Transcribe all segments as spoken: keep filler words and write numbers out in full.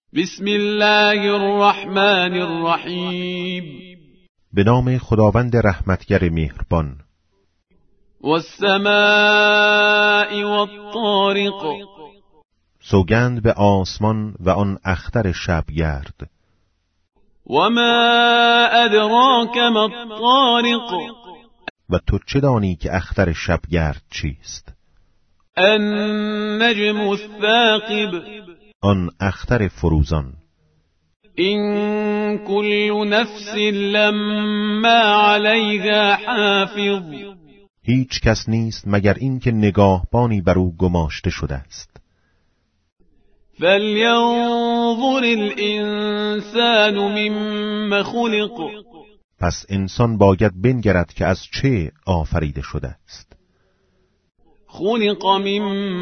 بسم الله الرحمن الرحیم. به نام خداوند رحمتگر مهربان. والسماء والطارق. سوگند به آسمان و آن اختر شبگرد. وما ادراک ما الطارق. و تو چه دانی که اختر شبگرد چیست؟ النجم الثاقب. آن اختر فروزان. این کل نفس لما علیها حافظ. هیچ کس نیست مگر این که نگاهبانی بر او گماشته شده است. فلینظر الانسان مما خلق. پس انسان باید بنگرد که از چه آفریده شده است. خلق من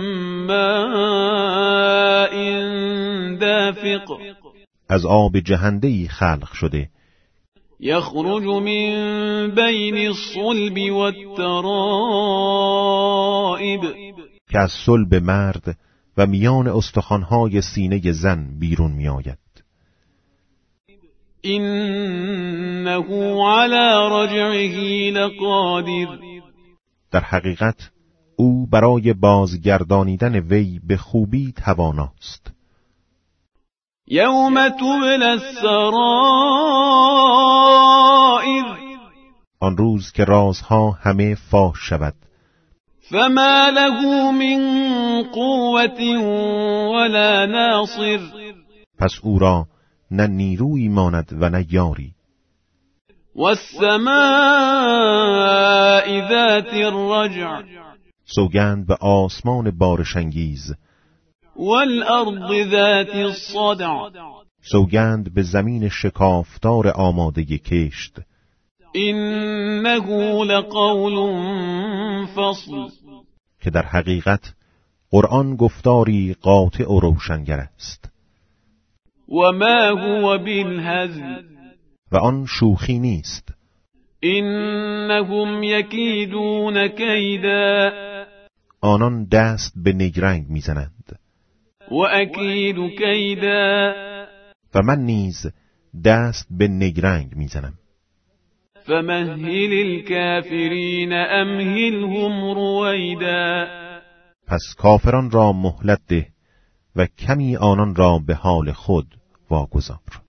ماء دافق. از آب جهنده‌ای خلق شده. یخرج من بین الصلب والترائب. که از صلب مرد و میان استخوان‌های سینه زن بیرون می آید. انه علی رجعه لقادر. در حقیقت او برای بازگردانیدن وی به خوبی تواناست. یوم تبلی السرائر. آن روز که رازها همه فاش شود. فما له من قوة ولا ناصر. پس او را نه نیرویی ماند و نه یاری. والسماء ذات الرجع. سوگند به آسمان بارشانگیز. والارض ذات الصدع. سوگند به زمین شکافتار آماده کشت. انه لقول فصل. که در حقیقت قرآن گفتاری قاطع و روشنگر است. وما هو بالهزل. و آن شوخی نیست. انهم یکیدون کیدا. آنان دست به نگرنگ میزنند. و اکید کیدا. و من نیز دست به نگرنگ میزنم. فمهل الكافرین امهلهم رویدا. پس کافران را مهلت ده و کمی آنان را به حال خود واگذار.